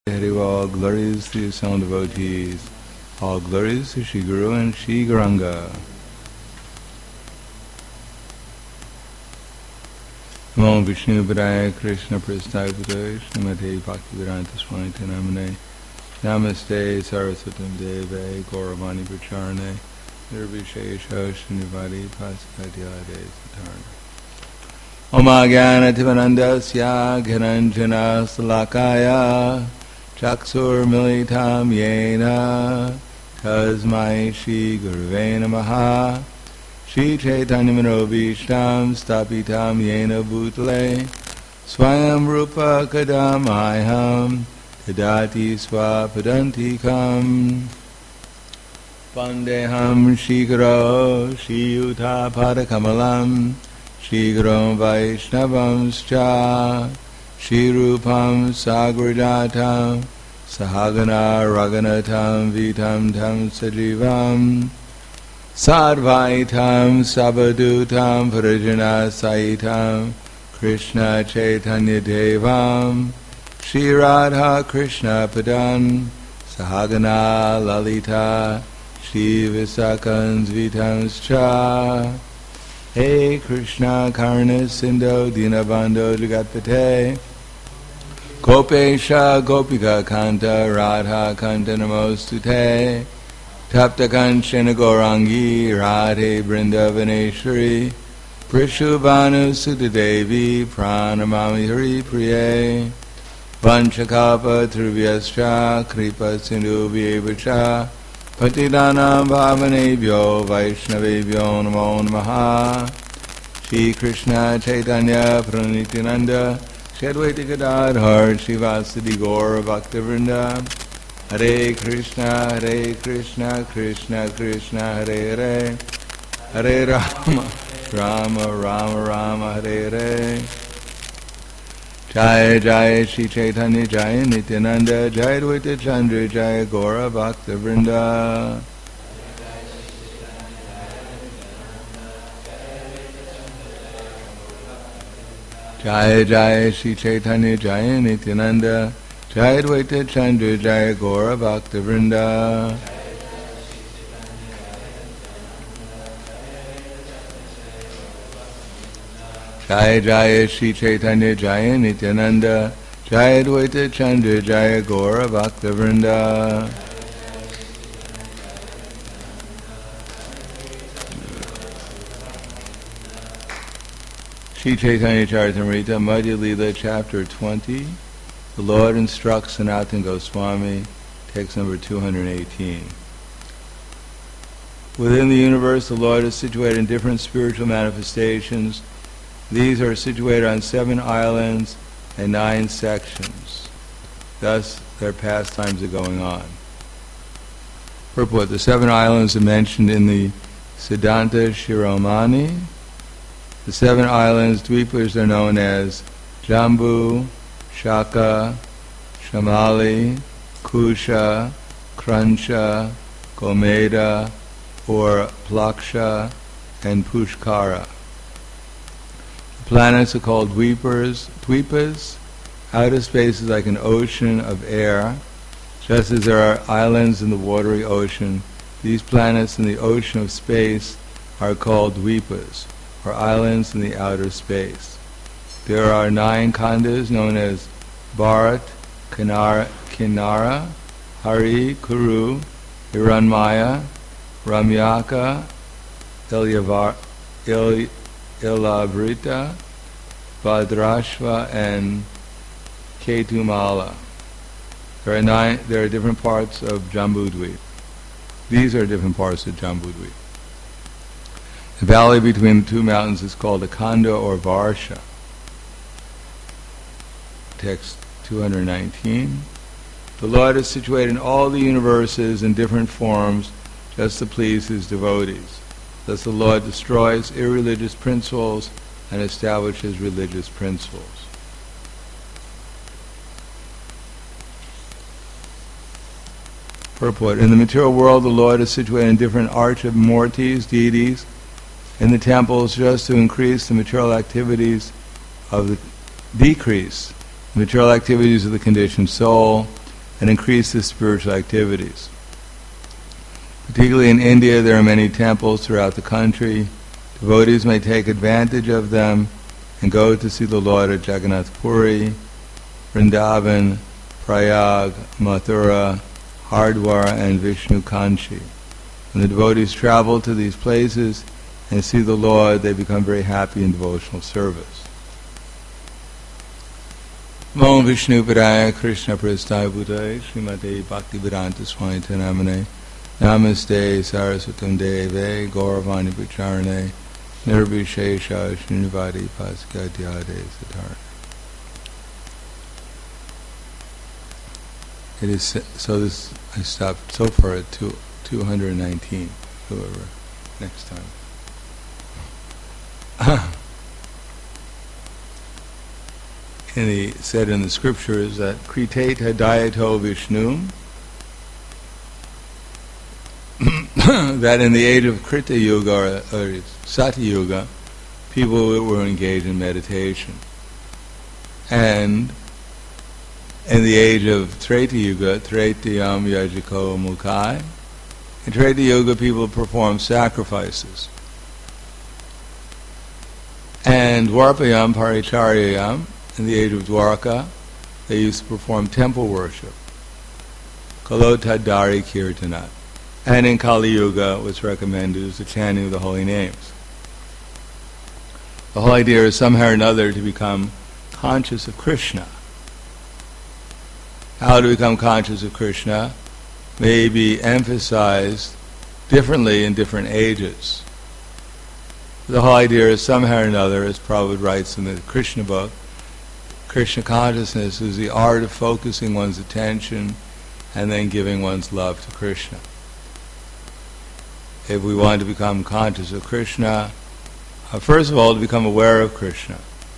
Hari, all glories to your sound devotees, all glories to Shri Guru and Shri Gauranga. Namo Vishnu Padaya Krishna Prasthaya Putaya Srimate Bhaktivedanta Swami Namane Namaste Saraswatam Deve Gauravani Pracharane Nirvishesha Srinivadi Paskadyade Satarna Oma Gyana Tivanandasya Ghananjana Salakaya Chaksur Militam Yena Tasmai Shri Gurave Namaha Shri Chaitanya Manobhishtam Stapitam Yena Bhutale Swayam Rupa Kadamayam Kadati Swapadantikam Vandeham Shri Guru Shri Yuta Padakamalam Shri Guru Vaishnavamscha Shri Rupam Sagrajatam Sahagana Raghunatam Vitam Tam Sajivam Sadvaitam Sabadutam Parijana Saitam Krishna Chaitanya Devam Shri Radha Krishna Padan Sahagana Lalita Shri Visakans Vitamscha Hey Krishna Karna Sindho Dinabandho Jagatpate Gopesha Gopika Kanta Radha Kanta Namostute Tapta Kanchana Gaurangi Radhe Vrindavaneshwari Prishubhanu Sutadevi Pranamami Hari Priye Vanchakapa Triviyascha Kripa Sindhu Vyevacha Patidanam Bhavanebhyo Vaishnavebhyo Namo Namaha Shri Krishna Chaitanya Pranityananda Shri Advaita Gadadhar Shivasadi Gaura Bhaktivinoda Hare Krishna Krishna Krishna Hare Hare Hare Rama Rama Rama Hare Hare Jaya Jaya Shri Chaitanya Jaya Nityananda Jaya Advaita Chandra Jaya Gaura Bhaktivinoda Jaya Jaya Shri Chaitanya Jaya Nityananda Jaya Advaita Chandra Jaya Gaura Bhaktivinoda Jaya Jaya Shri Chaitanya Jaya Nityananda Jaya Advaita Chandra Jaya Gaura Bhaktivinoda Shri Chaitanya Charitamrita Madhya Lila Chapter 20. The Lord instructs Sanatana Goswami, text number 218. Within the universe, the Lord is situated in different spiritual manifestations. These are situated on 7 islands and 9 sections. Thus, their pastimes are going on. Purport: the 7 islands are mentioned in the Siddhanta Shiromani. The 7 islands, dweepas, are known as Jambu, Shaka, Shamali, Kusha, Krancha, Gomeda, or Plaksha, and Pushkara. The planets are called dweepas. Outer space is like an ocean of air. Just as there are islands in the watery ocean, these planets in the ocean of space are called dweepas, or islands in the outer space. There are 9 khandas known as Bharat, Kinara, Hari, Kuru, Hiranmaya, Ramyaka, Ilavrita, Bhadrashva, and Ketumala. There are different parts of Jambudvip. These are different parts of Jambudvip. The valley between the 2 mountains is called a Khanda or Varsha. Text 219. The Lord is situated in all the universes in different forms just to please His devotees. Thus the Lord destroys irreligious principles and establishes religious principles. Purport: in the material world, the Lord is situated in different archamurtis, deities, in the temples just to increase the material activities of the decrease material activities of the conditioned soul, and increase the spiritual activities. Particularly in India, there are many temples throughout the country. Devotees may take advantage of them and go to see the Lord at Jagannath Puri, Vrindavan, Prayag, Mathura, Hardwar, and Vishnu Kanchi. When the devotees travel to these places and see the Lord, they become very happy in devotional service. Om Vishnu Padaya Krishna Prasthaya Bhutaya Srimate Bhaktivedanta Swami Namane Namaste Saraswatam Deve Gauravani Pacharane Nirvishesha Srinivadi Paskadyade Satarana. It is so. This I stopped so far at 219. Whoever next time. Said in the scriptures that Kritate Hadayato Vishnu, that in the age of Krita Yuga or Sati Yuga, people were engaged in meditation, and in the age of Treta Yuga, Tretayam Yajiko Mukai, in Treta Yuga people performed sacrifices. And Dwarpayam Paricharyayam, in the age of Dwarka, they used to perform temple worship. Kalotadari Kirtanat. And in Kali Yuga, what's recommended is the chanting of the holy names. The whole idea is somehow or another to become conscious of Krishna. How to become conscious of Krishna may be emphasized differently in different ages. The whole idea is somehow or another, as Prabhupada writes in the Krishna book, Krishna consciousness is the art of focusing one's attention and then giving one's love to Krishna. If we want to become conscious of Krishna, first of all, to become aware of Krishna.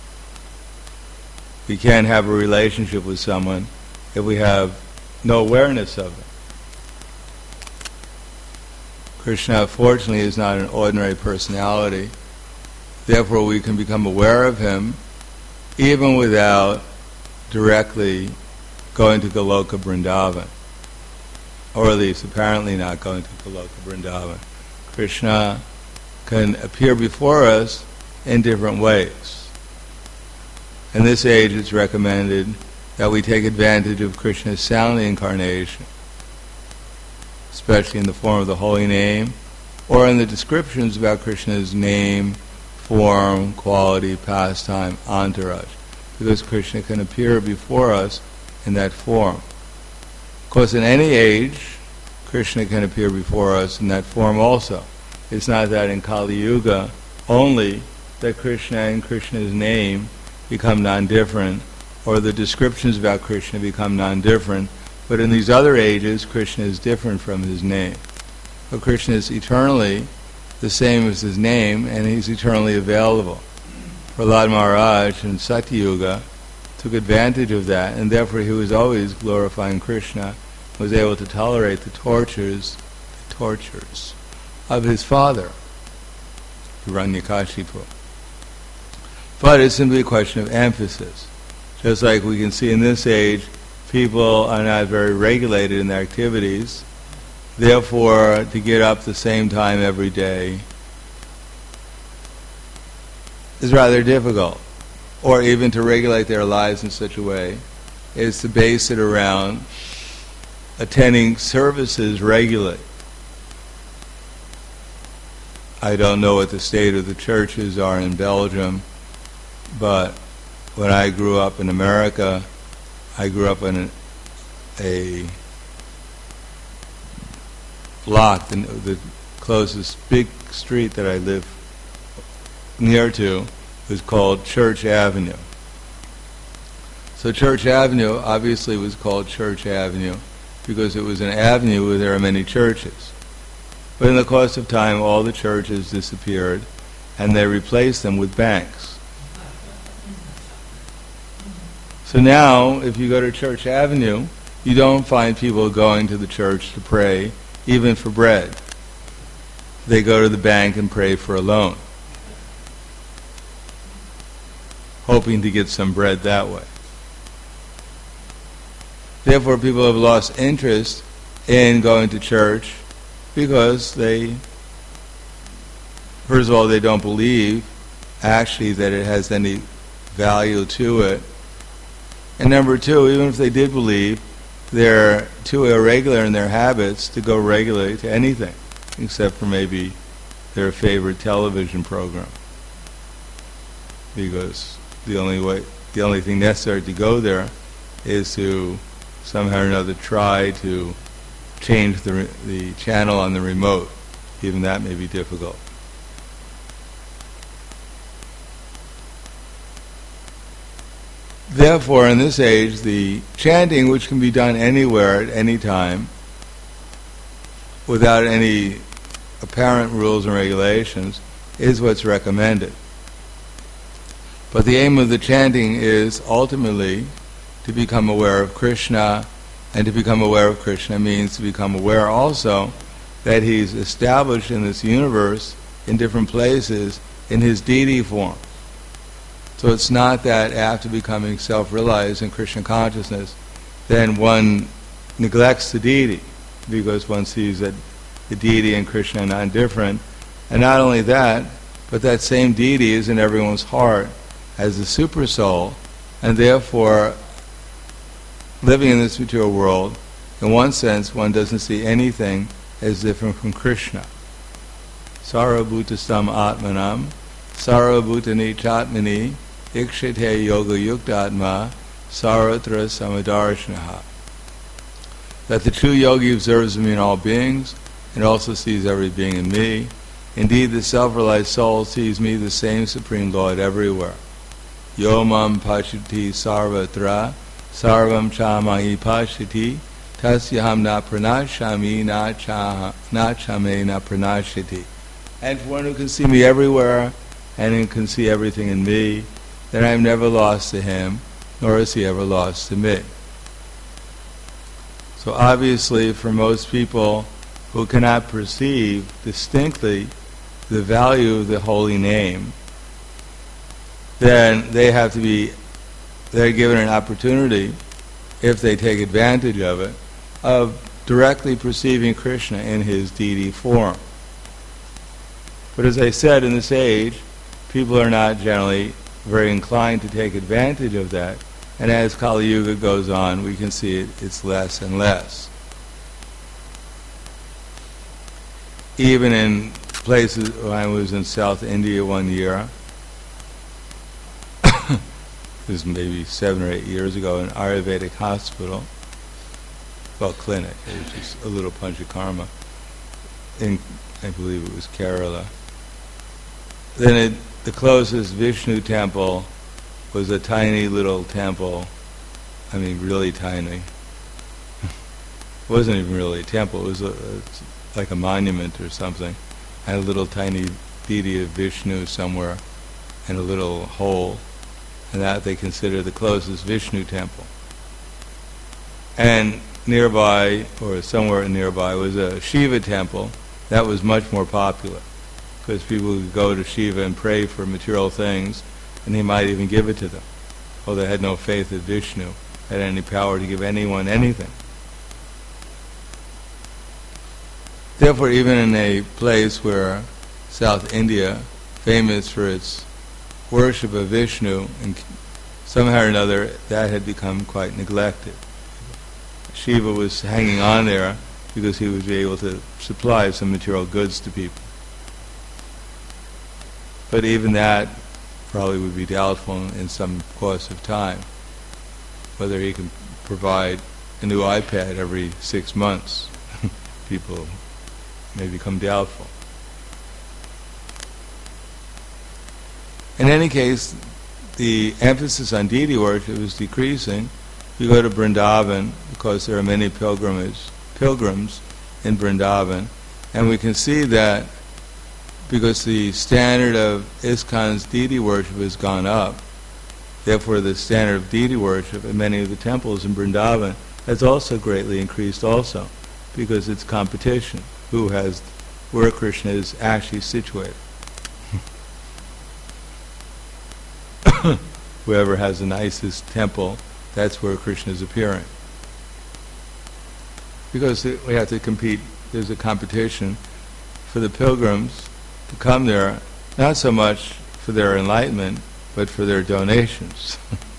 We can't have a relationship with someone if we have no awareness of him. Krishna, fortunately, is not an ordinary personality. Therefore, we can become aware of him even without directly going to Goloka Vrindavan, or at least apparently not going to Goloka Vrindavan. Krishna can appear before us in different ways. In this age, it's recommended that we take advantage of Krishna's sound incarnation, especially in the form of the holy name, or in the descriptions about Krishna's name, form, quality, pastime, entourage, because Krishna can appear before us in that form. Of course, in any age, Krishna can appear before us in that form also. It's not that in Kali Yuga only that Krishna and Krishna's name become non-different, or the descriptions about Krishna become non-different, but in these other ages, Krishna is different from his name. But Krishna is eternally the same as his name, and he's eternally available. Prahlad Maharaj in Satya Yuga took advantage of that, and therefore he was always glorifying Krishna, was able to tolerate the tortures of his father, Hiranyakashipu. But it's simply a question of emphasis. Just like we can see in this age, people are not very regulated in their activities. Therefore, to get up the same time every day is rather difficult. Or even to regulate their lives in such a way is to base it around attending services regularly. I don't know what the state of the churches are in Belgium, but when I grew up in America, I grew up in a block, the closest big street that I live near to was called Church Avenue. So Church Avenue obviously was called Church Avenue because it was an avenue where there are many churches. But in the course of time, all the churches disappeared, and they replaced them with banks. So now, if you go to Church Avenue, you don't find people going to the church to pray, even for bread. They go to the bank and pray for a loan, hoping to get some bread that way. Therefore, people have lost interest in going to church because they, first of all, they don't believe actually that it has any value to it. And number two, even if they did believe, they're too irregular in their habits to go regularly to anything, except for maybe their favorite television program. Because the only thing necessary to go there is to somehow or another try to change the channel on the remote. Even that may be difficult. Therefore, in this age, the chanting, which can be done anywhere at any time, without any apparent rules and regulations, is what's recommended. But the aim of the chanting is ultimately to become aware of Krishna, and to become aware of Krishna means to become aware also that He's established in this universe, in different places, in His deity form. So it's not that after becoming self-realized in Krishna consciousness, then one neglects the deity, because one sees that the deity and Krishna are not different. And not only that, but that same deity is in everyone's heart as the super soul, and therefore, living in this material world, in one sense, one doesn't see anything as different from Krishna. Sarvabhutastam atmanam, sarvabhutani chatmani, ikshate yoga yuktatma, sarvatra samadarshanaha. That the true yogi observes me in all beings, and also sees every being in me. Indeed, the self-realized soul sees me, the same Supreme Lord, everywhere. Yomam pashati sarvatra, sarvam chamahi pashati, tasyaham na pranashami, na chame na pranashati. And for one who can see me everywhere, and who can see everything in me, then I am never lost to him, nor is he ever lost to me. So obviously, for most people who cannot perceive distinctly the value of the holy name, then they're given an opportunity, if they take advantage of it, of directly perceiving Krishna in his deity form. But as I said, in this age, people are not generally very inclined to take advantage of that, and as Kali Yuga goes on, we can see it's less and less. Even in places, when I was in South India one year, it was maybe 7 or 8 years ago, an Ayurvedic hospital, clinic, it was just a little Panchakarma, in, I believe it was Kerala. Then the closest Vishnu temple was a tiny little temple, I mean really tiny. It wasn't even really a temple, it was like a monument or something, and a little tiny deity of Vishnu somewhere in a little hole, and that they consider the closest Vishnu temple. And nearby, or somewhere nearby, was a Shiva temple that was much more popular, because people would go to Shiva and pray for material things, and he might even give it to them, although they had no faith that Vishnu had any power to give anyone anything. Therefore, even in a place where South India, famous for its worship of Vishnu, and somehow or another that had become quite neglected. Shiva was hanging on there because he would be able to supply some material goods to people. But even that probably would be doubtful in some course of time, whether he can provide a new iPad every 6 months. People may become doubtful. In any case, the emphasis on deity worship is decreasing. We go to Vrindavan, because there are many pilgrims in Vrindavan, and we can see that because the standard of ISKCON's deity worship has gone up, therefore the standard of deity worship in many of the temples in Vrindavan has also greatly increased also, because it's competition, where Krishna is actually situated. Whoever has the nicest temple, that's where Krishna is appearing. because we have to compete. There's a competition for the pilgrims to come there, not so much for their enlightenment, but for their donations.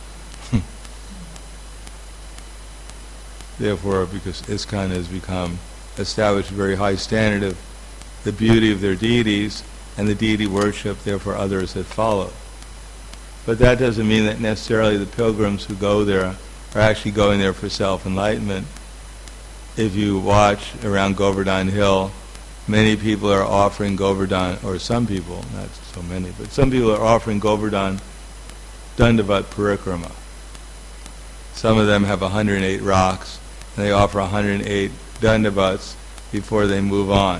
Therefore, because ISKCON has become established a very high standard of the beauty of their deities and the deity worship, therefore others have followed. But that doesn't mean that necessarily the pilgrims who go there are actually going there for self-enlightenment. If you watch around Govardhan Hill, many people are offering Govardhan, or some people, not so many, but some people are offering Govardhan Dandavat Parikrama. Some of them have 108 rocks, and they offer 108 Dandavats before they move on.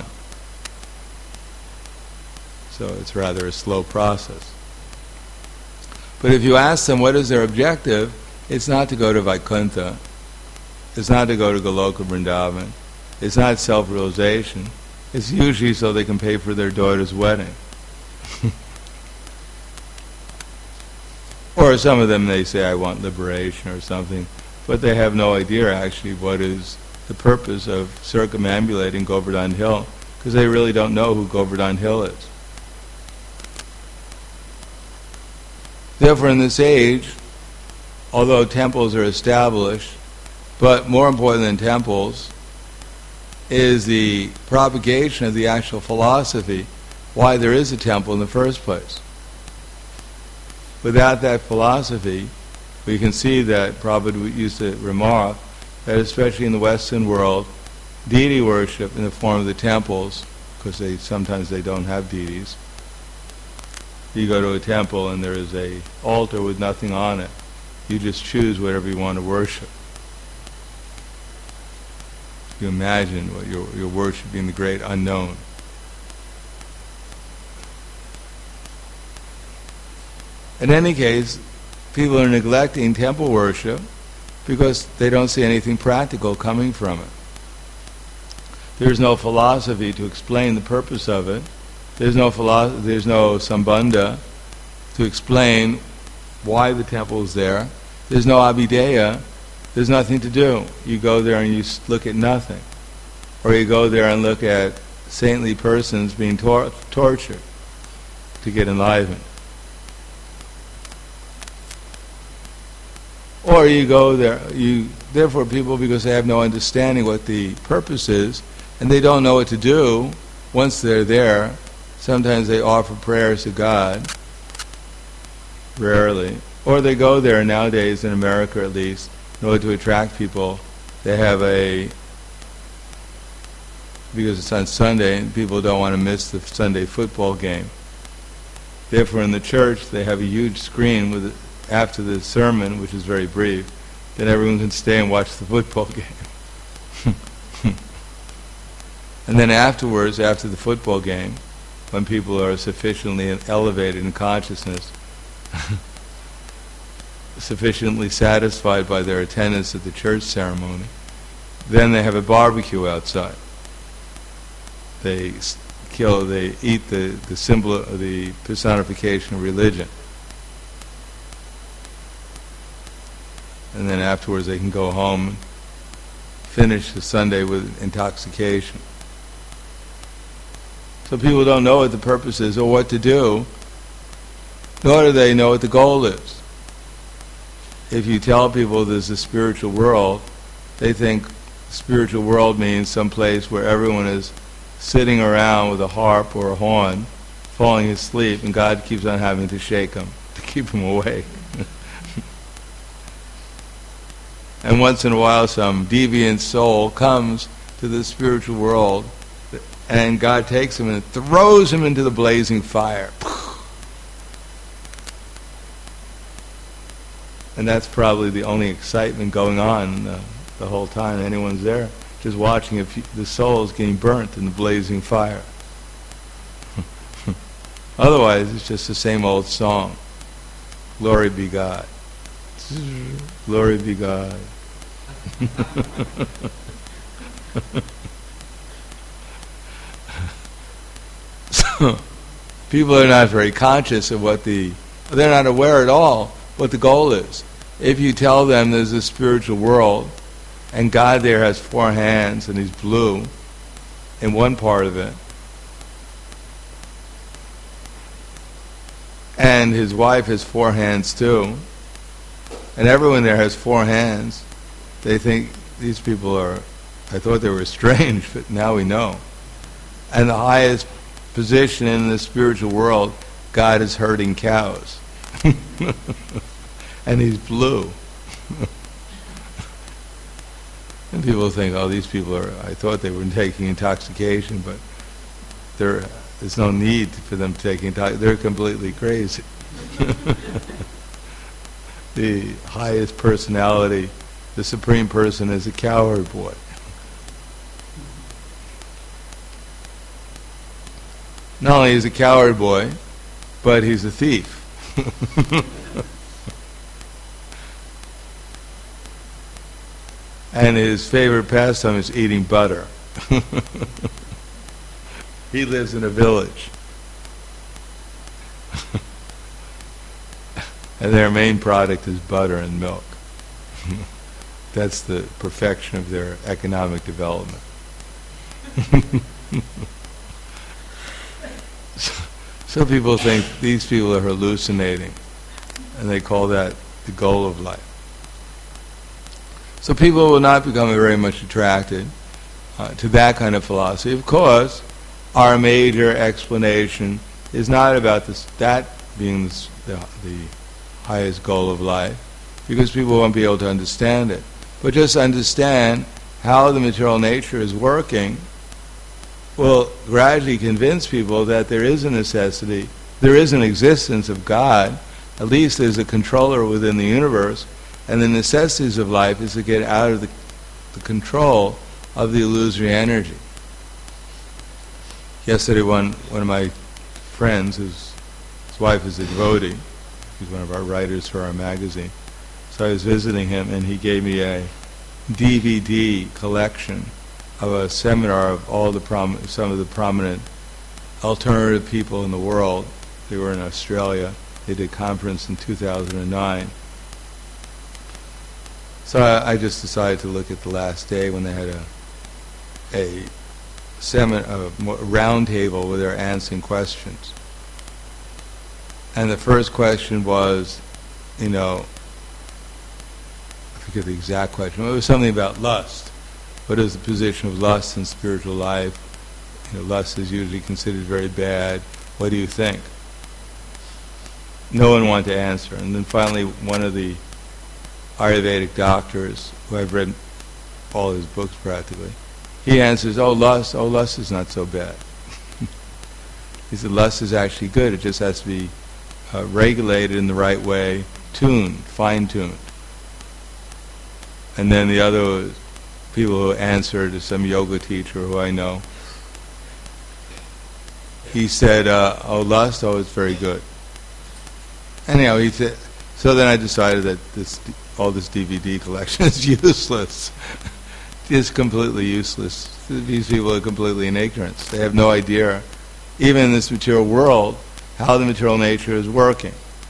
So it's rather a slow process. But if you ask them what is their objective, it's not to go to Vaikuntha, it's not to go to Goloka Vrindavan, it's not self-realization, it's usually so they can pay for their daughter's wedding. Or some of them, they say, I want liberation or something, but they have no idea actually what is the purpose of circumambulating Govardhan Hill, because they really don't know who Govardhan Hill is. Therefore, in this age, although temples are established, but more important than temples is the propagation of the actual philosophy, why there is a temple in the first place. Without that philosophy, we can see that Prabhupada used to remark that especially in the Western world, deity worship in the form of the temples, because sometimes they don't have deities. You go to a temple and there is a altar with nothing on it. You just choose whatever you want to worship. You imagine what you're worshiping, the great unknown. In any case, people are neglecting temple worship because they don't see anything practical coming from it. There's no philosophy to explain the purpose of it. There's no sambandha to explain why the temple is there. There's no abhideya. There's nothing to do. You go there and you look at nothing. Or you go there and look at saintly persons being tortured to get enlivened. Or you go there, therefore people, because they have no understanding what the purpose is, and they don't know what to do once they're there, sometimes they offer prayers to God, rarely. Or they go there nowadays, in America at least, in order to attract people, they have because it's on Sunday and people don't want to miss the Sunday football game. Therefore in the church they have a huge screen after the sermon, which is very brief, then everyone can stay and watch the football game. And then afterwards, after the football game, when people are sufficiently elevated in consciousness, sufficiently satisfied by their attendance at the church ceremony, then they have a barbecue outside. They eat the symbol of the personification of religion. And then afterwards they can go home and finish the Sunday with intoxication. So people don't know what the purpose is or what to do, nor do they know what the goal is. If you tell people there's a spiritual world, they think spiritual world means some place where everyone is sitting around with a harp or a horn, falling asleep, and God keeps on having to shake them to keep them awake. And once in a while some deviant soul comes to the spiritual world, and God takes him and throws him into the blazing fire. And that's probably the only excitement going on the whole time anyone's there, just watching the souls getting burnt in the blazing fire. Otherwise, it's just the same old song. Glory be God. Glory be God. So, people are not very conscious of they're not aware at all what the goal is. If you tell them there's a spiritual world, And God there has 4 hands, and he's blue in one part of it. And his wife has 4 hands too. And everyone there has 4 hands. They think these people are, I thought they were strange, but now we know. And the highest position in the spiritual world, God is herding cows. And he's blue. And people think, oh, these people are, I thought they were taking intoxication, but there's no need for them to take intoxication. They're completely crazy. The highest personality, the supreme person, is a cowherd boy. Not only is he a cowherd boy, but he's a thief. And his favorite pastime is eating butter. He lives in a village. And their main product is butter and milk. That's the perfection of their economic development. So people think these people are hallucinating, and they call that the goal of life. So people will not become very much attracted to that kind of philosophy. Of course, our major explanation is not about that being the highest goal of life, because people won't be able to understand it. But just understand how the material nature is working will gradually convince people that there is a necessity, there is an existence of God, at least there's a controller within the universe, and the necessities of life is to get out of the control of the illusory energy. Yesterday one of my friends, his wife is a devotee, he's one of our writers for our magazine, so I was visiting him and he gave me a DVD collection of a seminar of all some of the prominent alternative people in the world. They were in Australia. They did a conference in 2009. So I just decided to look at the last day when they had a round table where they were answering questions. And the first question was, I forget the exact question, but it was something about lust. What is the position of lust in spiritual life? Lust is usually considered very bad. What do you think? No one wanted to answer. And then finally, one of the Ayurvedic doctors, who I've read all his books practically, he answers, lust is not so bad. He said, lust is actually good. It just has to be regulated in the right way, tuned, fine-tuned. And then the other people who answered is some yoga teacher who I know. He said, lust, it's very good. Anyhow, he said, so then I decided that all this DVD collection is useless. It's completely useless. These people are completely in ignorance. They have no idea, even in this material world, how the material nature is working.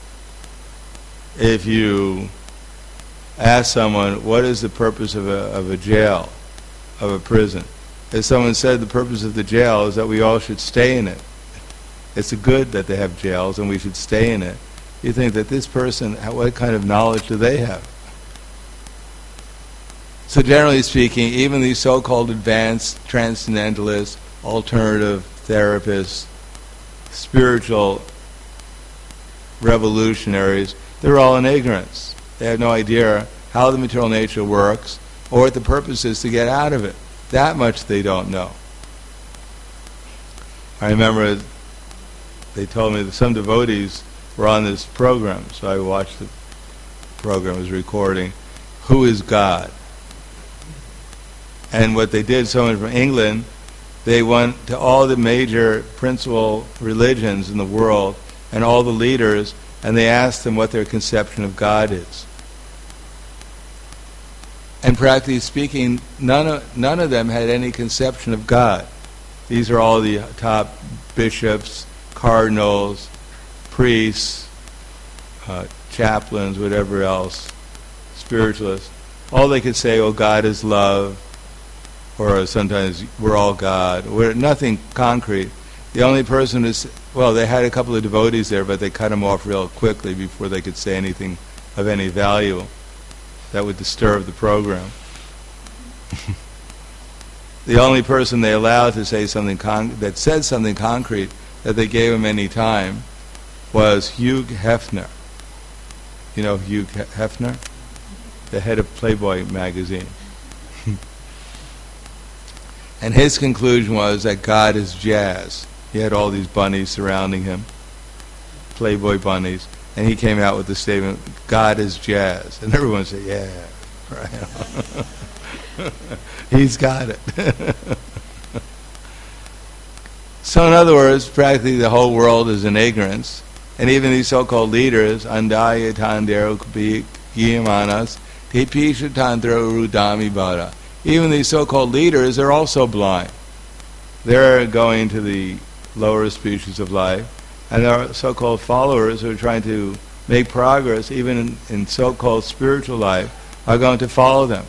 If you ask someone, what is the purpose of a jail, of a prison? If someone said the purpose of the jail is that we all should stay in it, it's good that they have jails and we should stay in it, you think that this person, what kind of knowledge do they have? So generally speaking, even these so-called advanced transcendentalists, alternative therapists, spiritual revolutionaries, they're all in ignorance. They have no idea how the material nature works or what the purpose is to get out of it. That much they don't know. I remember they told me that some devotees were on this program, so I watched the program, it was recording, Who is God? And what they did, someone from England, they went to all the major principal religions in the world and all the leaders, and they asked them what their conception of God is. And practically speaking, none of them had any conception of God. These are all the top bishops, cardinals, priests, chaplains, whatever else, spiritualists. all they could say, oh, God is love, or sometimes we're all God. We're nothing concrete. The only person is, well, they had a couple of devotees there, but they cut them off real quickly before they could say anything of any value that would disturb the program. The only person they allowed to say something that said something concrete that they gave him any time was Hugh Hefner. You know Hugh Hefner? The head of Playboy magazine. And his conclusion was that God is jazz. He had all these bunnies surrounding him, Playboy bunnies, and he came out with the statement, God is jazz. And everyone said, yeah, right. He's got it. So in other words, practically the whole world is in ignorance. And even these so-called leaders, Andaya Tandero Yamanas, Tepisha Tandro Rudami Bada. Even these so-called leaders are also blind. They're going to the lower species of life, and our so-called followers who are trying to make progress, even in so-called spiritual life, are going to follow them.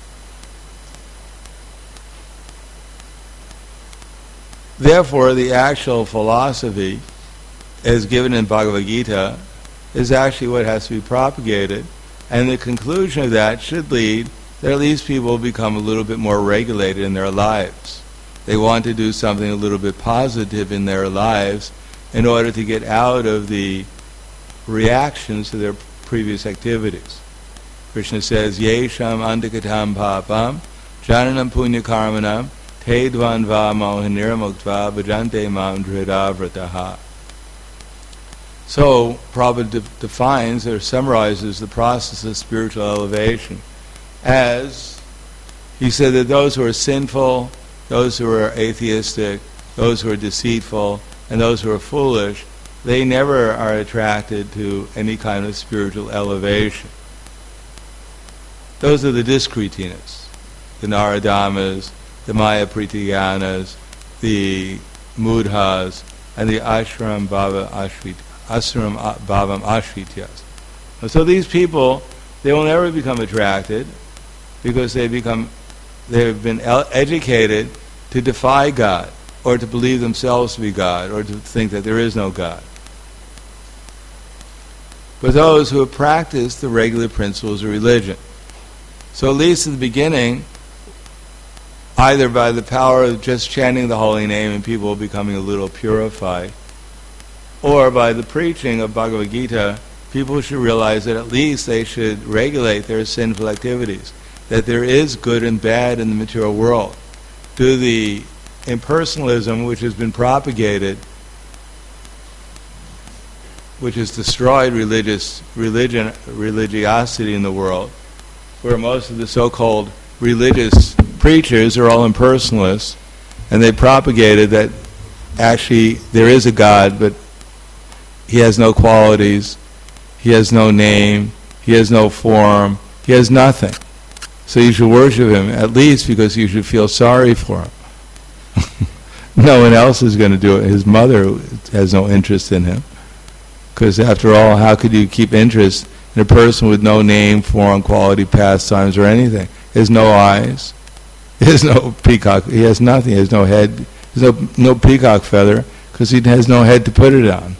Therefore, the actual philosophy, as given in Bhagavad Gita, is actually what has to be propagated, and the conclusion of that should lead that at least people become a little bit more regulated in their lives. They want to do something a little bit positive in their lives in order to get out of the reactions to their previous activities. Krishna says, Yesham andikatam papam, jananam punya karmanam, te dvanva mohaniramuktva bhajante mam dhridavrataha. So, Prabhupada defines or summarizes the process of spiritual elevation as, he said that those who are sinful, those who are atheistic, those who are deceitful, and those who are foolish, they never are attracted to any kind of spiritual elevation. Those are the Diskritinas, the Naradamas, the Maya Pritiyanas, the Mudhas, and the Ashram Bhavam Ashrityas. And so these people, they will never become attracted because they have been educated to defy God, or to believe themselves to be God, or to think that there is no God. But those who have practiced the regular principles of religion. So at least at the beginning, either by the power of just chanting the holy name and people becoming a little purified, or by the preaching of Bhagavad Gita, people should realize that at least they should regulate their sinful activities, that there is good and bad in the material world. To the impersonalism which has been propagated, which has destroyed religiosity in the world, where most of the so-called religious preachers are all impersonalists, and they propagated that actually there is a God, but he has no qualities, he has no name, he has no form, he has nothing. So you should worship him, at least because you should feel sorry for him. No one else is going to do it. His mother has no interest in him. Because after all, how could you keep interest in a person with no name, form, quality, pastimes, or anything? He has no eyes. He has no peacock. He has nothing. He has no head. He has no peacock feather because he has no head to put it on.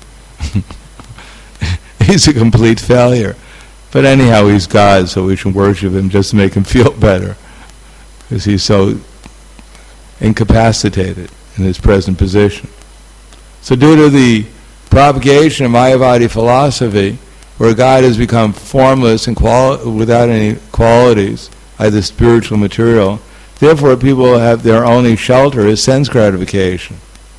He's a complete failure. But anyhow, he's God, so we should worship him just to make him feel better, because he's so incapacitated in his present position. So due to the propagation of Mayavadi philosophy, where God has become formless and without any qualities, either spiritual or material, therefore people have their only shelter is sense gratification.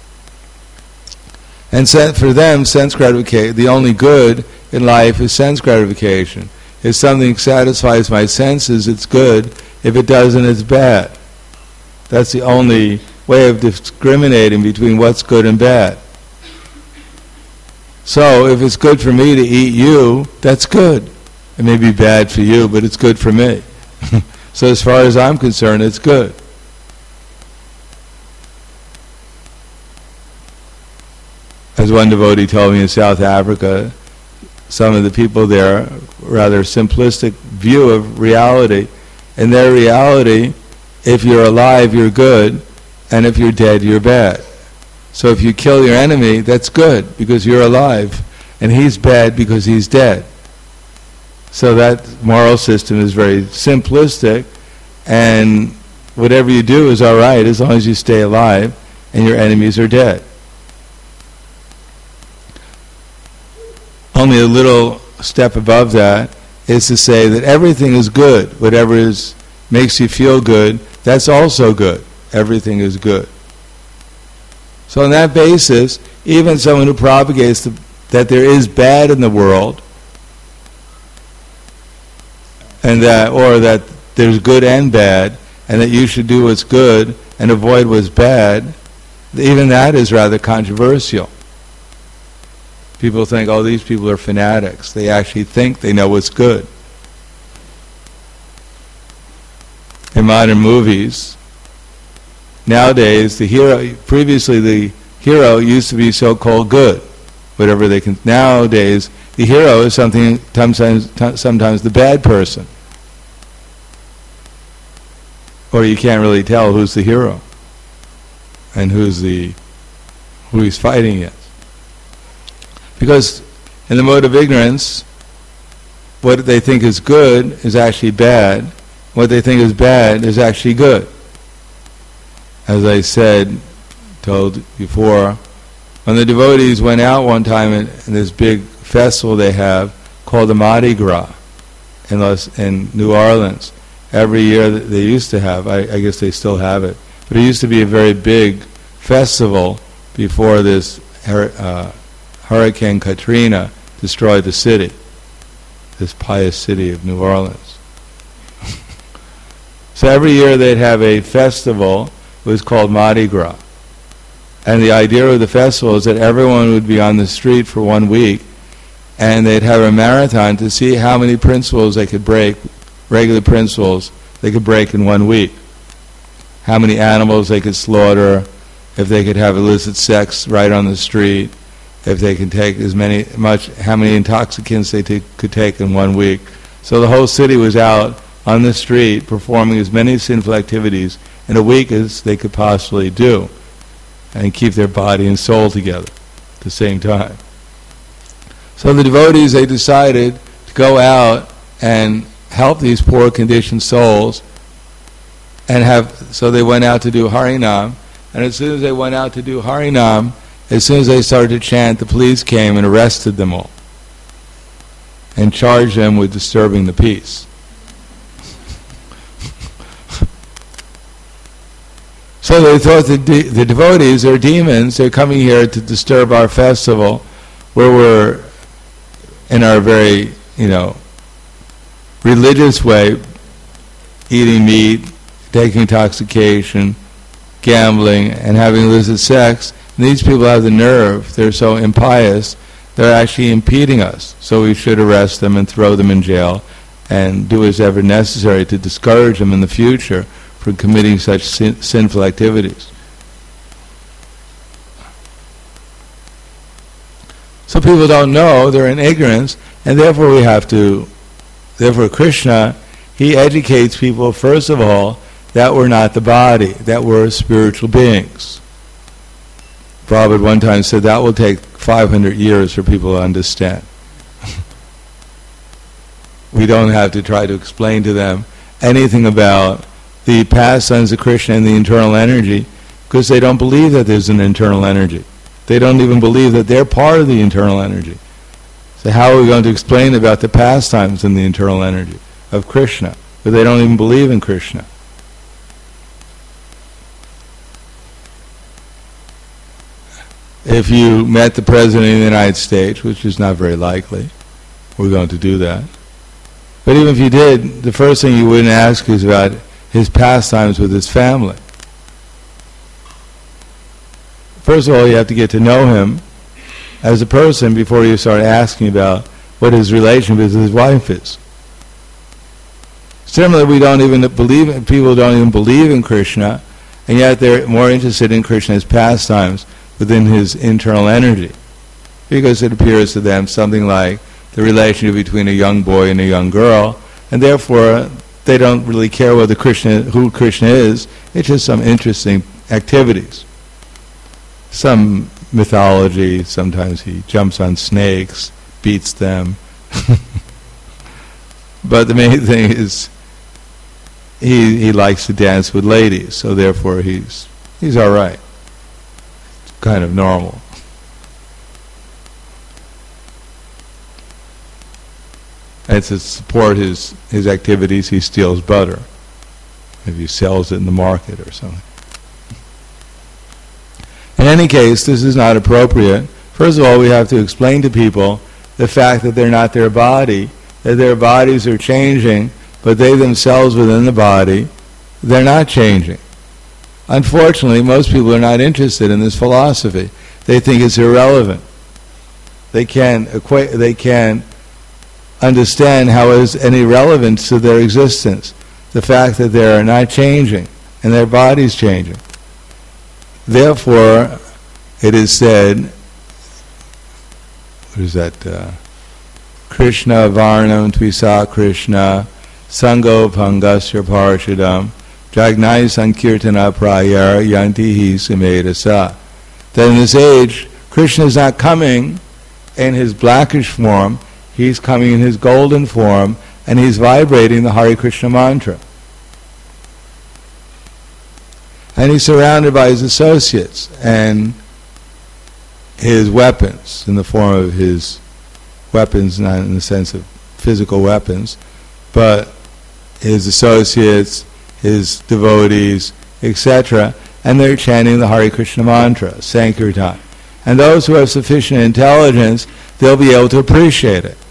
And for them, sense gratification, the only good in life is sense gratification. If something satisfies my senses, it's good. If it doesn't, it's bad. That's the only way of discriminating between what's good and bad. So if it's good for me to eat you, that's good. It may be bad for you, but it's good for me. So as far as I'm concerned, it's good. As one devotee told me in South Africa, some of the people there, rather simplistic view of reality, In their reality, if you're alive, you're good, and if you're dead, you're bad. So if you kill your enemy, that's good, because you're alive, and he's bad because he's dead. So that moral system is very simplistic, and whatever you do is all right as long as you stay alive and your enemies are dead. Only a little step above that is to say that everything is good. Whatever makes you feel good, that's also good. Everything is good. So on that basis, even someone who propagates that there is bad in the world, and that there's good and bad, and that you should do what's good and avoid what's bad, even that is rather controversial. People think, oh, these people are fanatics. They actually think they know what's good. In modern movies, nowadays, previously the hero used to be so-called good, whatever they can. Nowadays, the hero is sometimes the bad person. Or you can't really tell who's the hero and who he's fighting against. Because in the mode of ignorance, what they think is good is actually bad. What they think is bad is actually good. As I told before, when the devotees went out one time in this big festival they have called the Mardi Gras in New Orleans, every year that they used to have, I guess they still have it, but it used to be a very big festival before this Hurricane Katrina destroyed the city, this pious city of New Orleans. So every year they'd have a festival. It was called Mardi Gras. And the idea of the festival is that everyone would be on the street for 1 week, and they'd have a marathon to see how many principles they could break, regular principles they could break in 1 week. How many animals they could slaughter, if they could have illicit sex right on the street, if they could take how many intoxicants they could take in 1 week. So the whole city was out on the street performing as many sinful activities in a week as they could possibly do, and keep their body and soul together at the same time. So the devotees, they decided to go out and help these poor conditioned souls, so they went out to do Harinam, and as soon as they went out to do Harinam, as soon as they started to chant, the police came and arrested them all and charged them with disturbing the peace. So they thought that the devotees are demons. They're coming here to disturb our festival, where we're in our very, religious way, eating meat, taking intoxication, gambling, and having illicit sex. And these people have the nerve. They're so impious. They're actually impeding us. So we should arrest them and throw them in jail, and do whatever necessary to discourage them in the future from committing such sinful activities. So people don't know, they're in ignorance, and therefore Krishna, he educates people, first of all, that we're not the body, that we're spiritual beings. Prabhupada one time said that will take 500 years for people to understand. We don't have to try to explain to them anything about the pastimes of Krishna and the internal energy, because they don't believe that there's an internal energy. They don't even believe that they're part of the internal energy. So how are we going to explain about the pastimes and the internal energy of Krishna? But they don't even believe in Krishna. If you met the President of the United States, which is not very likely, we're going to do that. But even if you did, the first thing you wouldn't ask is about his pastimes with his family. First of all, you have to get to know him as a person before you start asking about what his relation with his wife is. Similarly, people don't even believe in Krishna, and yet they're more interested in Krishna's pastimes within his internal energy, because it appears to them something like the relationship between a young boy and a young girl, and therefore they don't really care who Krishna is. It's just some interesting activities. Some mythology, sometimes he jumps on snakes, beats them. But the main thing is he likes to dance with ladies, so therefore he's all right. It's kind of normal. And to support his activities, he steals butter. Maybe he sells it in the market or something. In any case, this is not appropriate. First of all, we have to explain to people the fact that they're not their body, that their bodies are changing, but they themselves within the body, they're not changing. Unfortunately, most people are not interested in this philosophy. They think it's irrelevant. They can't understand how it has any relevance to their existence. The fact that they are not changing and their body's changing. Therefore, it is said, what is that? Krishna varnam tvisa Krishna sango pangasya parshadam jagnai sankirtana prayara yanti hi samedasa. That in this age, Krishna is not coming in his blackish form, he's coming in his golden form, and he's vibrating the Hare Krishna mantra. And he's surrounded by his associates and his weapons, in the form of his weapons, not in the sense of physical weapons, but his associates, his devotees, etc. And they're chanting the Hare Krishna mantra, Sankirtan. And those who have sufficient intelligence, they'll be able to appreciate it.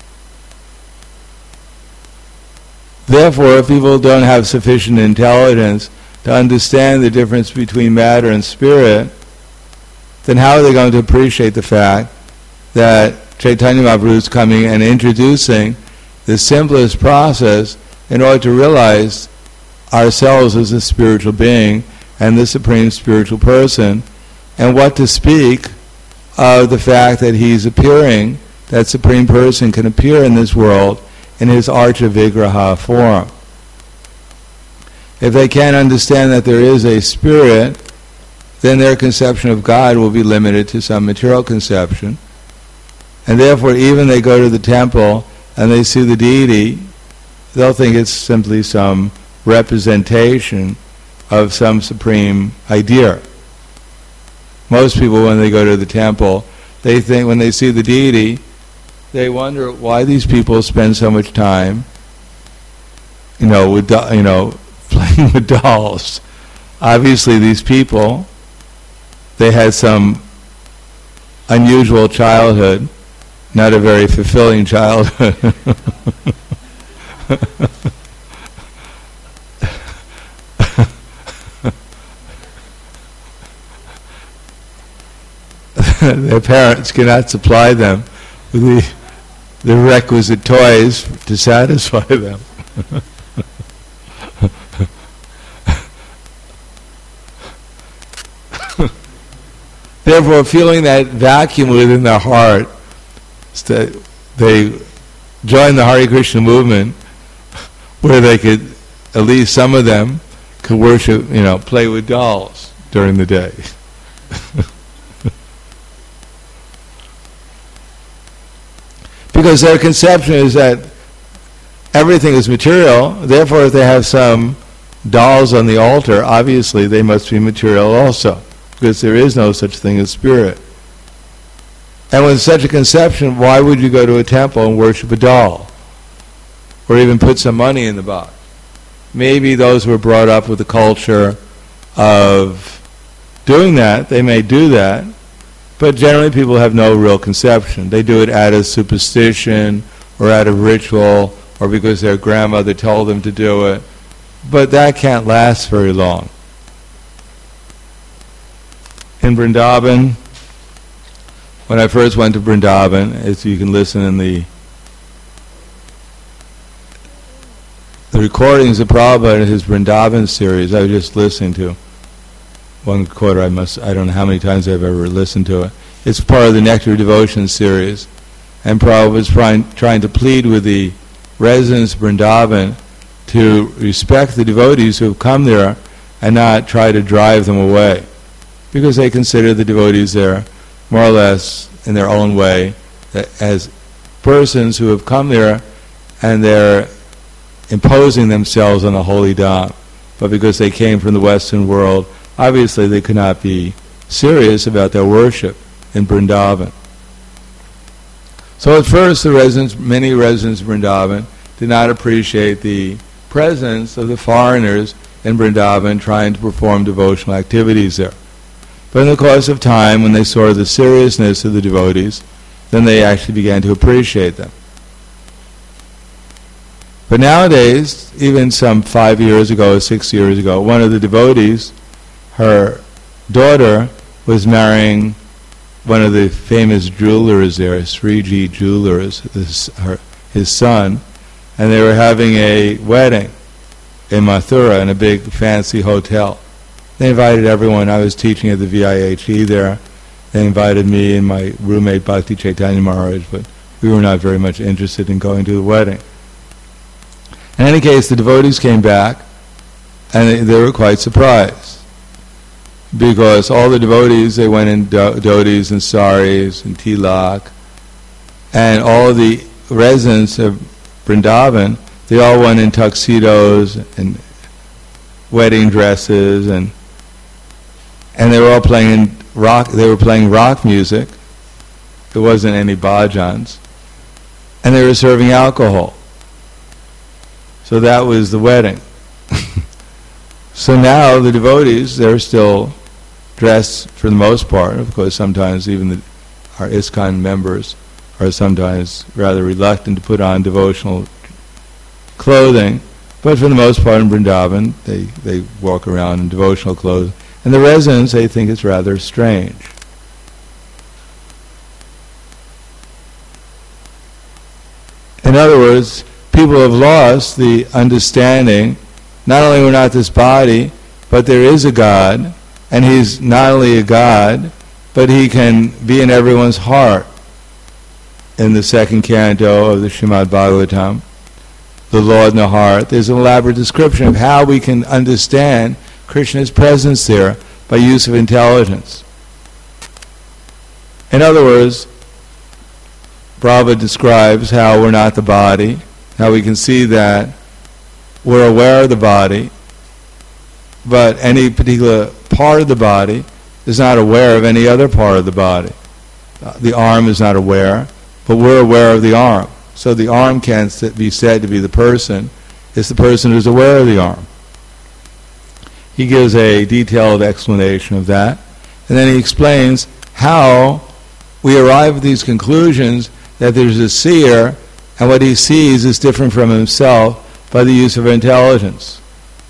Therefore, if people don't have sufficient intelligence to understand the difference between matter and spirit, then how are they going to appreciate the fact that Chaitanya Mahaprabhu is coming and introducing the simplest process in order to realize ourselves as a spiritual being and the Supreme Spiritual Person, and what to speak of the fact that he's appearing, that Supreme Person can appear in this world in his Archa Vigraha form. If they can't understand that there is a spirit, then their conception of God will be limited to some material conception. And therefore, even they go to the temple and they see the deity, they'll think it's simply some representation of some supreme idea. Most people, when they go to the temple, they think, when they see the deity, they wonder why these people spend so much time, playing with dolls. Obviously, these people, they had some unusual childhood, not a very fulfilling childhood. Their parents cannot supply them with the requisite toys to satisfy them. Therefore, feeling that vacuum within their heart, they joined the Hare Krishna movement, where they could, at least some of them, could worship, play with dolls during the day. Because their conception is that everything is material, therefore if they have some dolls on the altar, obviously they must be material also, because there is no such thing as spirit. And with such a conception, why would you go to a temple and worship a doll? Or even put some money in the box? Maybe those who were brought up with the culture of doing that, they may do that, but generally people have no real conception. They do it out of superstition, or out of ritual, or because their grandmother told them to do it. But that can't last very long. In Vrindavan, when I first went to Vrindavan, as you can listen in the recordings of Prabhupada in his Vrindavan series, I was just listening to one quarter. I don't know how many times I've ever listened to it. It's part of the Nectar Devotion series, and Prabhupada was trying to plead with the residents of Vrindavan to respect the devotees who have come there and not try to drive them away, because they consider the devotees there more or less in their own way as persons who have come there and they're imposing themselves on the holy Dham. But because they came from the Western world, obviously they could not be serious about their worship in Vrindavan. So at first many residents of Vrindavan did not appreciate the presence of the foreigners in Vrindavan trying to perform devotional activities there. But in the course of time, when they saw the seriousness of the devotees, then they actually began to appreciate them. But nowadays, even some 5 years ago, 6 years ago, one of the devotees, her daughter, was marrying one of the famous jewelers there, Sriji Jewelers, his son, and they were having a wedding in Mathura in a big fancy hotel. They invited everyone. I was teaching at the VIHE there. They invited me and my roommate Bhakti Chaitanya Maharaj, but we were not very much interested in going to the wedding. In any case, the devotees came back, and they were quite surprised, because all the devotees, they went in dhotis and saris and tilak, and all the residents of Vrindavan, they all went in tuxedos and wedding dresses, and they were all playing rock. They were playing rock music. There wasn't any bhajans, and they were serving alcohol. So that was the wedding. So now the devotees, they're still dressed for the most part. Of course, sometimes even our ISKCON members are sometimes rather reluctant to put on devotional clothing, but for the most part in Vrindavan, they walk around in devotional clothing. And the residents, they think it's rather strange. In other words, people have lost the understanding, not only we're not this body, but there is a God, and He's not only a God, but He can be in everyone's heart. In the second canto of the Srimad Bhagavatam, the Lord in the heart, there's an elaborate description of how we can understand Krishna's presence there by use of intelligence. In other words, Prabhupada describes how we're not the body, how we can see that we're aware of the body, but any particular part of the body is not aware of any other part of the body. The arm is not aware, but we're aware of the arm. So the arm can't be said to be the person. It's the person who's aware of the arm. He gives a detailed explanation of that, and then he explains how we arrive at these conclusions that there's a seer, and what he sees is different from himself by the use of intelligence.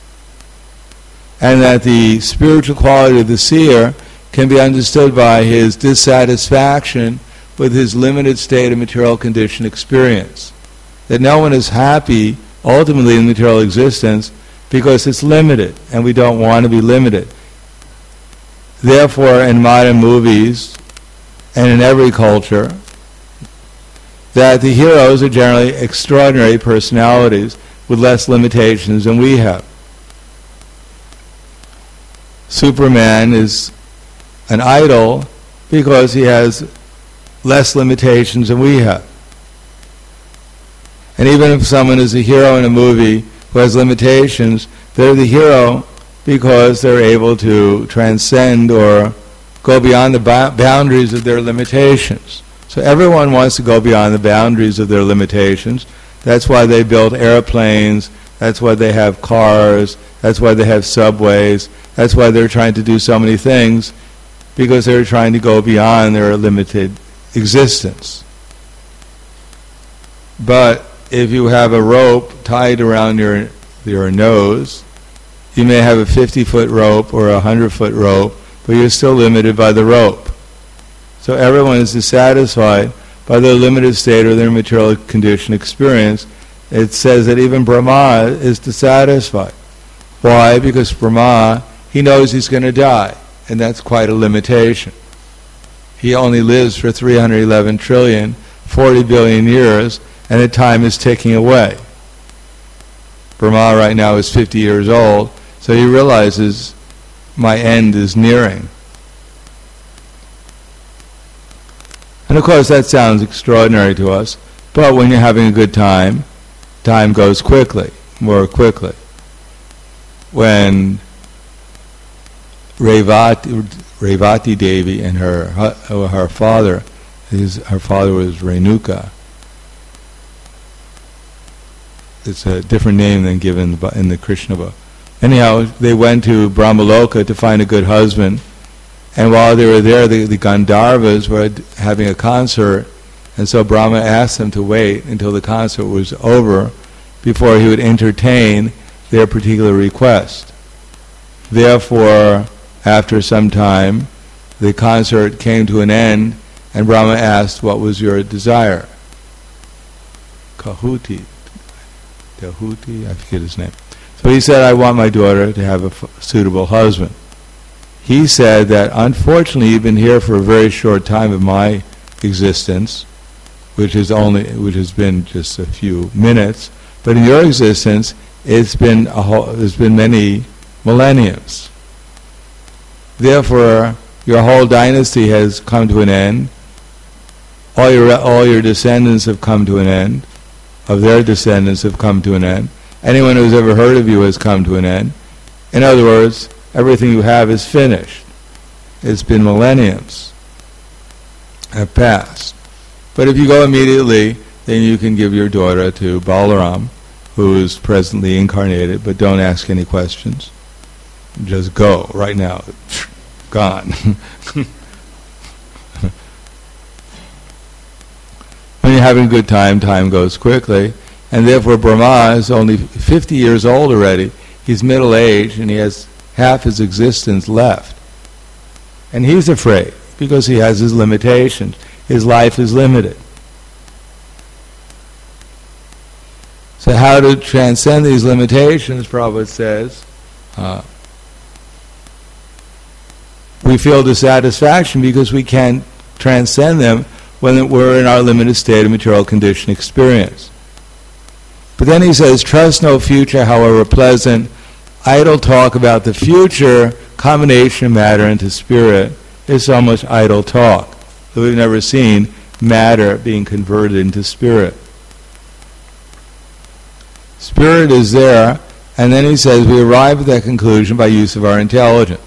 And that the spiritual quality of the seer can be understood by his dissatisfaction with his limited state of material condition experience. That no one is happy ultimately in material existence because it's limited, and we don't want to be limited. Therefore, in modern movies and in every culture, that the heroes are generally extraordinary personalities with less limitations than we have. Superman is an idol because he has less limitations than we have. And even if someone is a hero in a movie who has limitations, they're the hero because they're able to transcend or go beyond the boundaries of their limitations. So everyone wants to go beyond the boundaries of their limitations. That's why they build airplanes, that's why they have cars, that's why they have subways, that's why they're trying to do so many things, because they're trying to go beyond their limited existence. But if you have a rope tied around your nose, you may have a 50-foot rope or a 100-foot rope, but you're still limited by the rope. So everyone is dissatisfied by their limited state or their material condition experience. It says that even Brahma is dissatisfied. Why? Because Brahma, he knows he's going to die, and that's quite a limitation. He only lives for 311 trillion, 40 billion years, and the time is ticking away. Brahma right now is 50 years old, so he realizes my end is nearing. And of course that sounds extraordinary to us, but when you're having a good time, time goes quickly, more quickly. When Revati Devi and her father, her father was Renuka. It's a different name than given in the Krishna book. Anyhow, they went to Brahmaloka to find a good husband, and while they were there, the Gandharvas were having a concert, and so Brahma asked them to wait until the concert was over before he would entertain their particular request. Therefore, after some time, the concert came to an end, and Brahma asked, "What was your desire?" Kahuti, I forget his name. So he said, "I want my daughter to have a suitable husband." He said that, "Unfortunately, you've been here for a very short time of my existence, which has been just a few minutes, but in your existence, there's been many millenniums. Therefore, your whole dynasty has come to an end. All your descendants have come to an end. Of their descendants have come to an end. Anyone who's ever heard of you has come to an end. In other words, everything you have is finished. It's been millenniums have passed. But if you go immediately, then you can give your daughter to Balaram, who is presently incarnated, but don't ask any questions. Just go right now. Gone." When you're having a good time, time goes quickly, and therefore Brahma is only 50 years old already. He's middle-aged, and he has half his existence left. And he's afraid, because he has his limitations. His life is limited. So how to transcend these limitations, Prabhupada says, we feel dissatisfaction because we can't transcend them when we're in our limited state of material condition experience. But then he says, "Trust no future, however pleasant. Idle talk about the future, combination of matter into spirit, is so much idle talk that we've never seen matter being converted into spirit." Spirit is there, and then he says we arrive at that conclusion by use of our intelligence.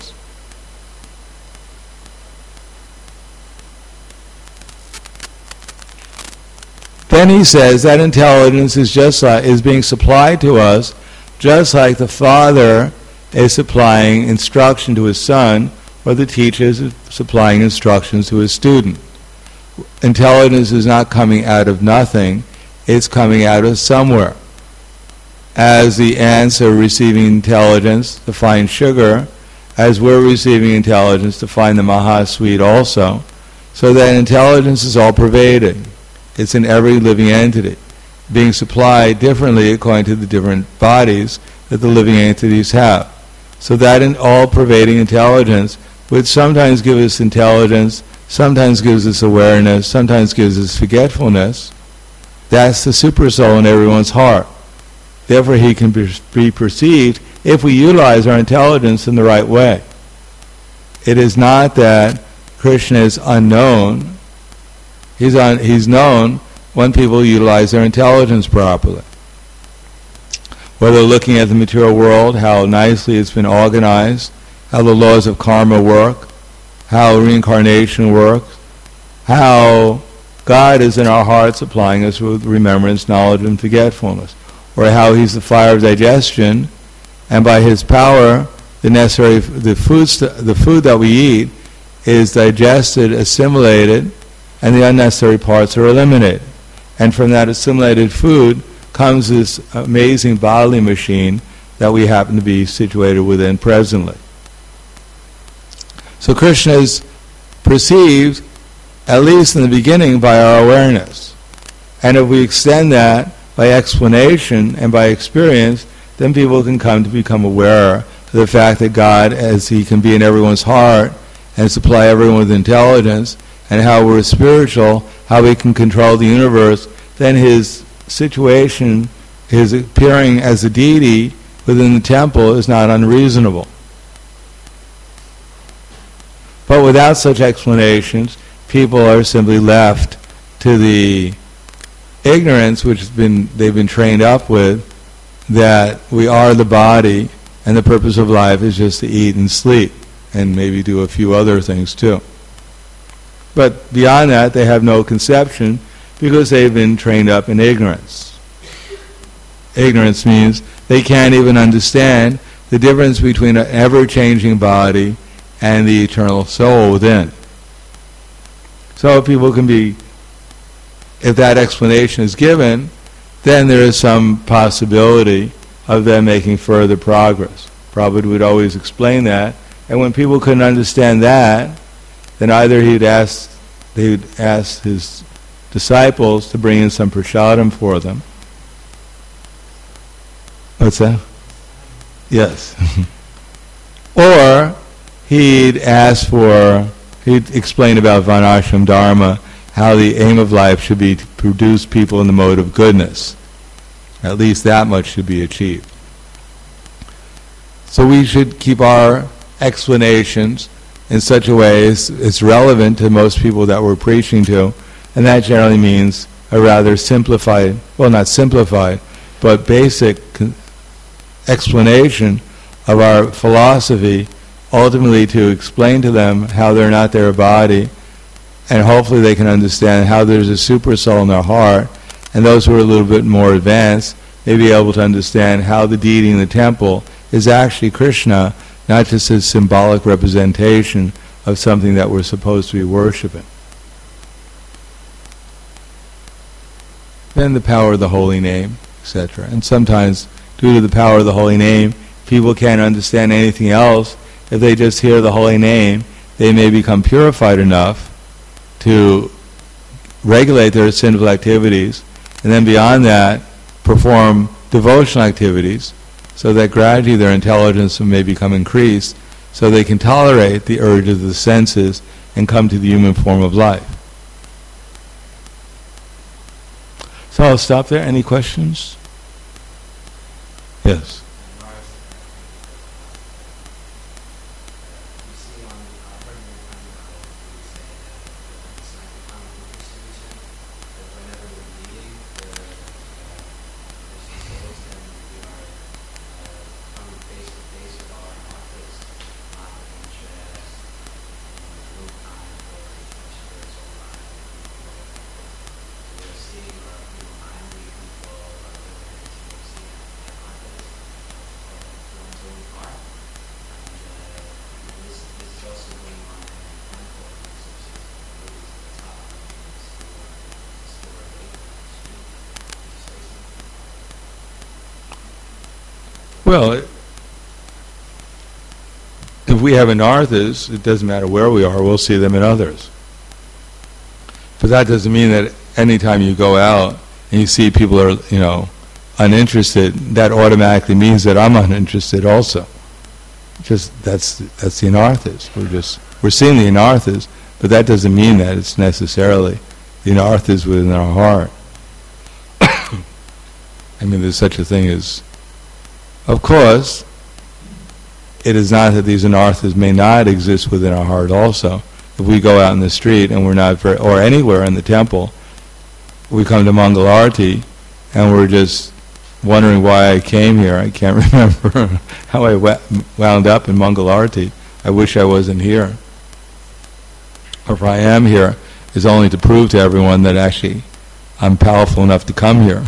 Then he says that intelligence is being supplied to us just like the father is supplying instruction to his son, or the teacher is supplying instructions to his student. Intelligence is not coming out of nothing, it's coming out of somewhere. As the ants are receiving intelligence to find sugar, as we're receiving intelligence to find the Mahasweet also, so that intelligence is all pervading. It's in every living entity, being supplied differently according to the different bodies that the living entities have. So that in all-pervading intelligence, which sometimes gives us intelligence, sometimes gives us awareness, sometimes gives us forgetfulness, that's the supersoul in everyone's heart. Therefore he can be perceived if we utilize our intelligence in the right way. It is not that Krishna is unknown. He's known when people utilize their intelligence properly. Whether looking at the material world, how nicely it's been organized, how the laws of karma work, how reincarnation works, how God is in our hearts supplying us with remembrance, knowledge, and forgetfulness, or how He's the fire of digestion, and by His power, the food that we eat is digested, assimilated, and the unnecessary parts are eliminated. And from that assimilated food comes this amazing bodily machine that we happen to be situated within presently. So Krishna is perceived, at least in the beginning, by our awareness. And if we extend that by explanation and by experience, then people can come to become aware of the fact that God, as He can be in everyone's heart and supply everyone with intelligence, and how we're spiritual, how we can control the universe, then His situation his appearing as a deity within the temple is not unreasonable. But without such explanations, people are simply left to the ignorance which they've been trained up with, that we are the body and the purpose of life is just to eat and sleep and maybe do a few other things too. But beyond that, they have no conception because they've been trained up in ignorance. Ignorance means they can't even understand the difference between an ever-changing body and the eternal soul within. So if that explanation is given, then there is some possibility of them making further progress. Prabhupada would always explain that, and when people couldn't understand that, then either they would ask his disciples to bring in some prasadam for them. What's that? Yes. Or he'd explain about Varnashram Dharma, how the aim of life should be to produce people in the mode of goodness. At least that much should be achieved. So we should keep our explanations in such a way as it's relevant to most people that we're preaching to, and that generally means a rather simplified, well, not simplified, but basic explanation of our philosophy, ultimately to explain to them how they're not their body, and hopefully they can understand how there's a super soul in their heart, and those who are a little bit more advanced may be able to understand how the deity in the temple is actually Krishna, not just a symbolic representation of something that we're supposed to be worshipping. Then the power of the holy name, etc. And sometimes, due to the power of the holy name, people can't understand anything else. If they just hear the holy name, they may become purified enough to regulate their sinful activities, and then beyond that, perform devotional activities, so that gradually their intelligence may become increased, so they can tolerate the urges of the senses and come to the human form of life. So I'll stop there. Any questions? Yes. Well, if we have anarthas, it doesn't matter where we are, we'll see them in others. But that doesn't mean that any time you go out and you see people are, uninterested, that automatically means that I'm uninterested also. That's the anarthas. We're seeing the anarthas, but that doesn't mean that it's necessarily the anarthas within our heart. I mean, there's such a thing as, of course, it is not that these anarthas may not exist within our heart also. If we go out in the street and we're not or anywhere in the temple, we come to Mangalarti and we're just wondering why I came here. I can't remember how I wound up in Mangalarti. I wish I wasn't here. Or if I am here, it's only to prove to everyone that actually I'm powerful enough to come here.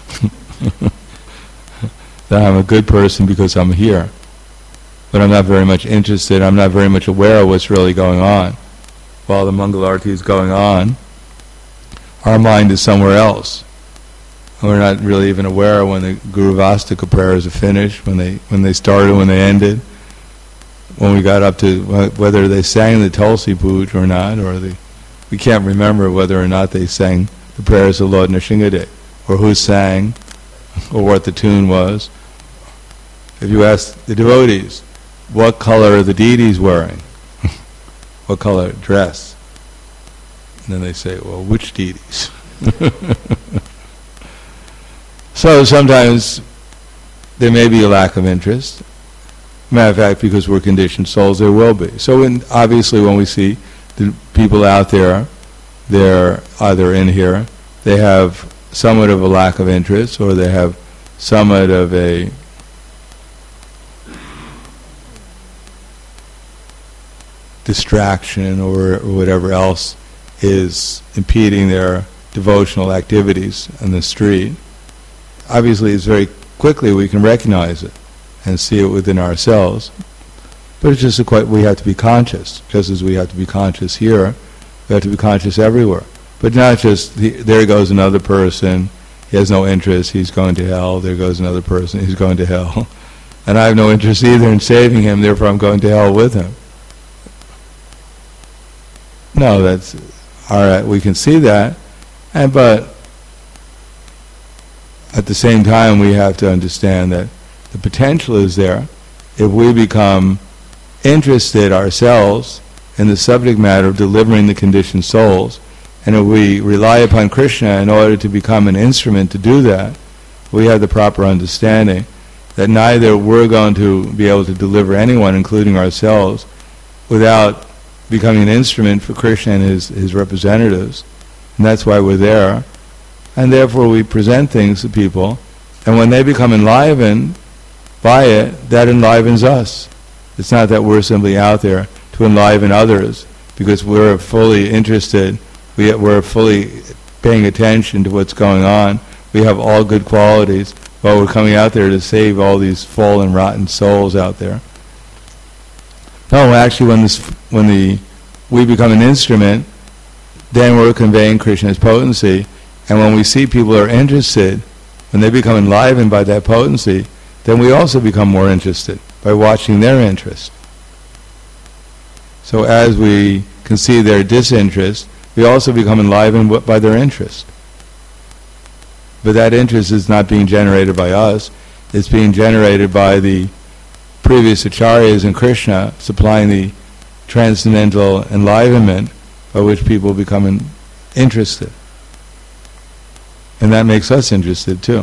That I'm a good person because I'm here. But I'm not very much interested, I'm not very much aware of what's really going on. While the Mangalarti is going on, our mind is somewhere else. And we're not really even aware when the Guru Vastika prayers are finished, when they started, when they ended, when we got up to whether they sang the Tulsi Puja or not, or we can't remember whether or not they sang the prayers of Lord Nrsingadev, or who sang, or what the tune was. If you ask the devotees, what color are the deities wearing? What color dress? And then they say, well, which deities? So sometimes there may be a lack of interest. Matter of fact, because we're conditioned souls, there will be. So obviously when we see the people out there, they're either in here, they have somewhat of a lack of interest, or they have somewhat of a distraction or whatever else is impeding their devotional activities on the street. Obviously, it's very quickly we can recognize it and see it within ourselves. But it's just we have to be conscious, just as we have to be conscious here. We have to be conscious everywhere. But not just, there goes another person, he has no interest, he's going to hell. There goes another person, he's going to hell. And I have no interest either in saving him, therefore I'm going to hell with him. No, that's all right. We can see that, but at the same time, we have to understand that the potential is there. If we become interested ourselves in the subject matter of delivering the conditioned souls, and if we rely upon Krishna in order to become an instrument to do that, we have the proper understanding that neither we're going to be able to deliver anyone, including ourselves, without becoming an instrument for Krishna and his representatives. And that's why we're there. And therefore we present things to people, and when they become enlivened by it, that enlivens us. It's not that we're simply out there to enliven others because we're fully interested, we're fully paying attention to what's going on, we have all good qualities, but we're coming out there to save all these fallen, rotten souls out there. No, actually when we become an instrument, then we're conveying Krishna's potency. And when we see people are interested, when they become enlivened by that potency, then we also become more interested by watching their interest. So as we can see their disinterest, we also become enlivened by their interest. But that interest is not being generated by us, it's being generated by the previous acharyas and Krishna supplying the transcendental enlivenment by which people become interested. And that makes us interested too.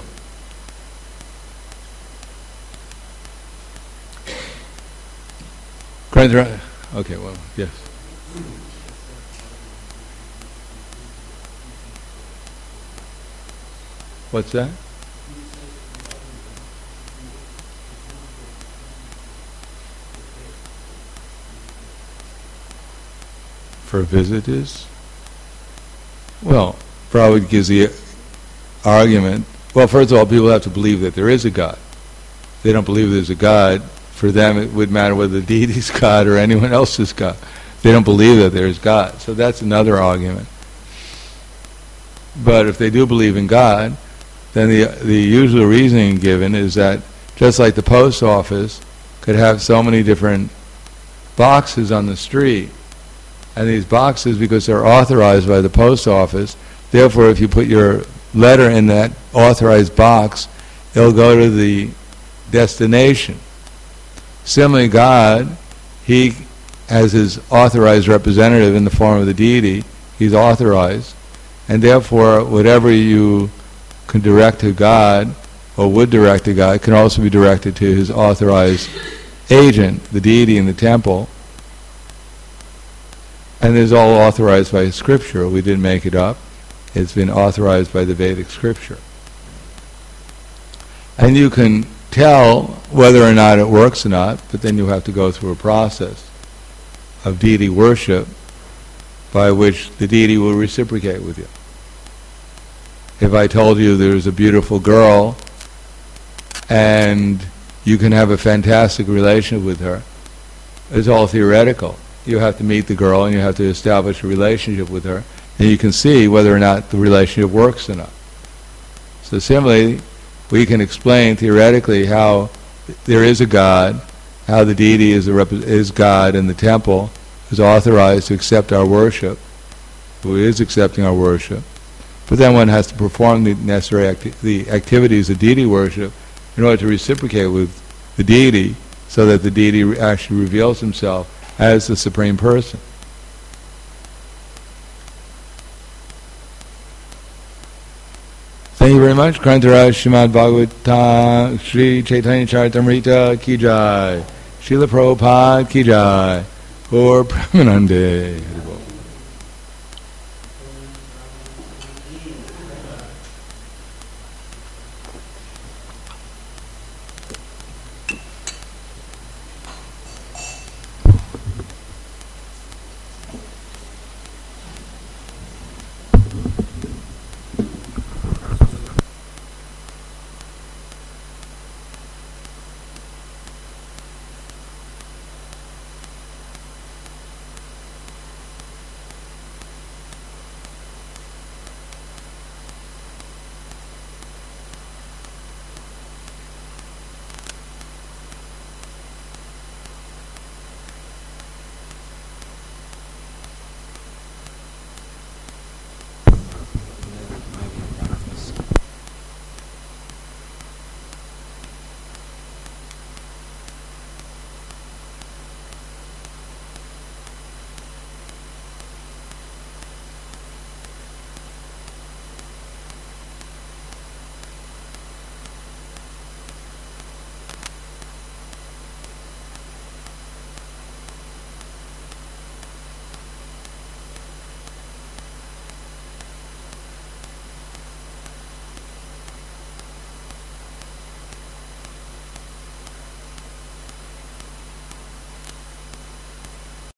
Okay, well, yes. What's that? For visitors? Well, Prabhupada gives the argument. Well, first of all, people have to believe that there is a God. If they don't believe there's a God, for them it would matter whether the deity's God or anyone else's God. They don't believe that there is God. So that's another argument. But if they do believe in God, then the usual reasoning given is that just like the post office could have so many different boxes on the street, and these boxes, because they're authorized by the post office, therefore if you put your letter in that authorized box, it'll go to the destination. Similarly, God, He, as His authorized representative in the form of the deity, He's authorized, and therefore whatever you can direct to God, or would direct to God, can also be directed to His authorized agent, the deity in the temple. And it's all authorized by Scripture. We didn't make it up. It's been authorized by the Vedic Scripture. And you can tell whether or not it works or not, but then you have to go through a process of deity worship by which the deity will reciprocate with you. If I told you there's a beautiful girl and you can have a fantastic relationship with her, it's all theoretical. You have to meet the girl and you have to establish a relationship with her, and you can see whether or not the relationship works or not. So similarly, we can explain theoretically how there is a God, how the deity is God in the temple, is authorized to accept our worship, who is accepting our worship. But then one has to perform the necessary the activities of deity worship in order to reciprocate with the deity, so that the deity actually reveals himself as the Supreme Person. Thank you very very much. Grantharaj Srimad Bhagavata Sri Chaitanya Charitamrita Ki Jai. Srila Prabhupada Ki Jai. Or Premanande.